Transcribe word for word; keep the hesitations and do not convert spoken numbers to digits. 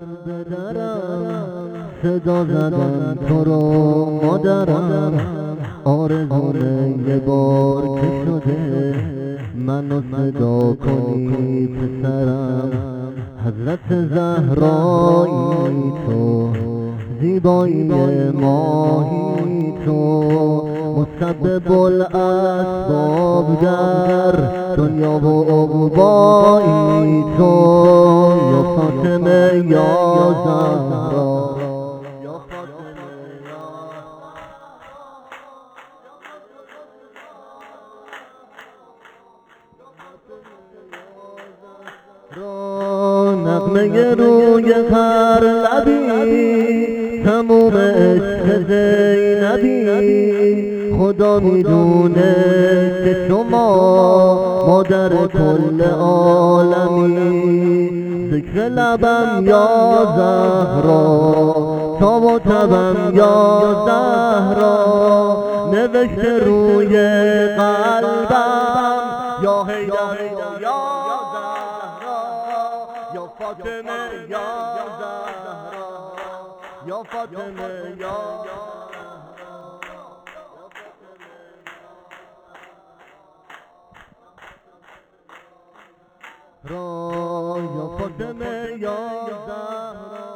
به درم صدا زدم تو رو مادرم، آرزوم یه بار که شده منو صدا کنی پسرم. حضرت زهرایی تو، زیبایی ماهی تو، مسبب الاسباب در دنیا و عقبایی تو، یا فاطمه یا زهرا، یا فاطمه یا را. نغمه روی هر لبی تموم عشق زینبی، خدا میدونه که شما مادر کل عالمی. ذکر لبم یا زهرا، تاب و تبم یا زهرا، نوشته روی قلبم یا حیدر یا زهرا، یا فاطمه یا زهرا، یا فاطمه یا را، یا فاطمه یا زهرا.